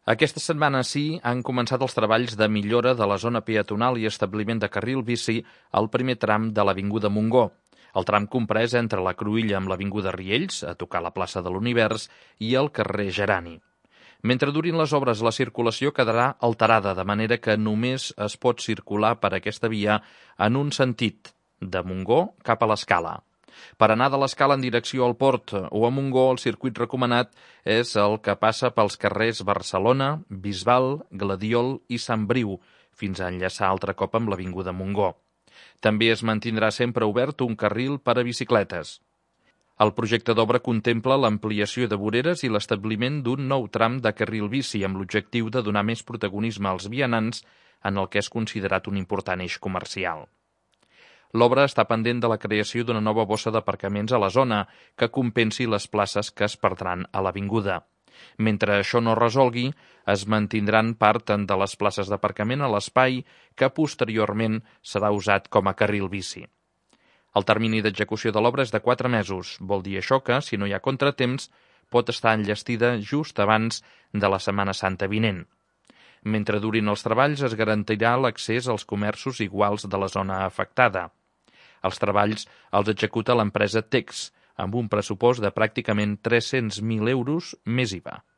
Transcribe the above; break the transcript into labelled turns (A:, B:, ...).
A: Aquesta setmana sí han començat els treballs de millora de la zona peatonal i establiment de carril bici al primer tram de l'Avinguda Montgó. El tram comprès entre la Cruïlla amb l'Avinguda Riells, a tocar la plaça de l'Univers, i el carrer Gerani. Mentre durin les obres, la circulació quedarà alterada, de manera que només es pot circular per aquesta via en un sentit, de Montgó cap a l'Escala. Per anar de l'Escala en direcció al Port o a Montgó, el circuit recomanat és el que passa pels carrers Barcelona, Bisbal, Gladiol i Sant Briu, fins a enllaçar altre cop amb l'Avinguda Montgó. També es mantindrà sempre obert un carril per a bicicletes. El projecte d'obra contempla l'ampliació de voreres i l'establiment d'un nou tram de carril bici amb l'objectiu de donar més protagonisme als vianants en el que és considerat un important eix comercial. L'obra està pendent de la creació d'una nova bossa d'aparcaments a la zona que compensi les places que es perdran a l'avinguda. Mentre això no resolgui, es mantindran part de les places d'aparcament a l'espai que posteriorment serà usat com a carril bici. El termini d'execució de l'obra és de 4 mesos. Vol dir això que, si no hi ha contratemps, pot estar enllestida just abans de la Setmana Santa vinent. Mentre durin els treballs, es garantirà l'accés als comerços iguals de la zona afectada. Els treballs els executa l'empresa Tex, amb un pressupost de pràcticament 300.000 euros més IVA.